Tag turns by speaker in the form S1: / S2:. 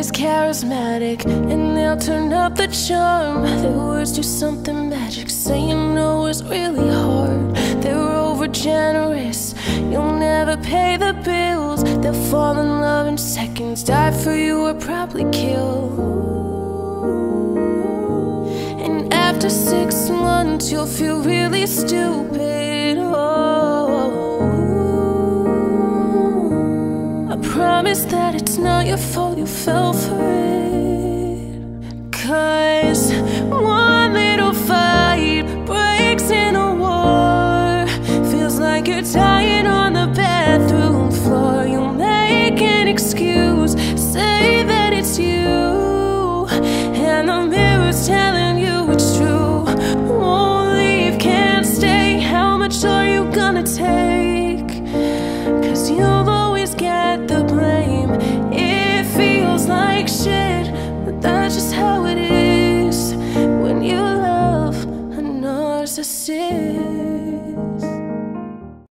S1: always charismatic, and they'll turn up the charm. Their words do something magic, saying no is really hard. They're over generous, you'll never pay the bills. They'll fall in love in seconds, die for you or probably kill. And after 6 months you'll feel really stupid. I promise that it's not your fault you fell for it. 'Cause one little fight breaks in a war. Feels like you're dying on the bathroom floor. You'll make an excuse, say that it's you, and the mirror's telling you it's true. Won't leave, can't stay. How much are you gonna take? 'Cause you'll always get the blame. It feels like shit, but that's just how it is when you love a narcissist.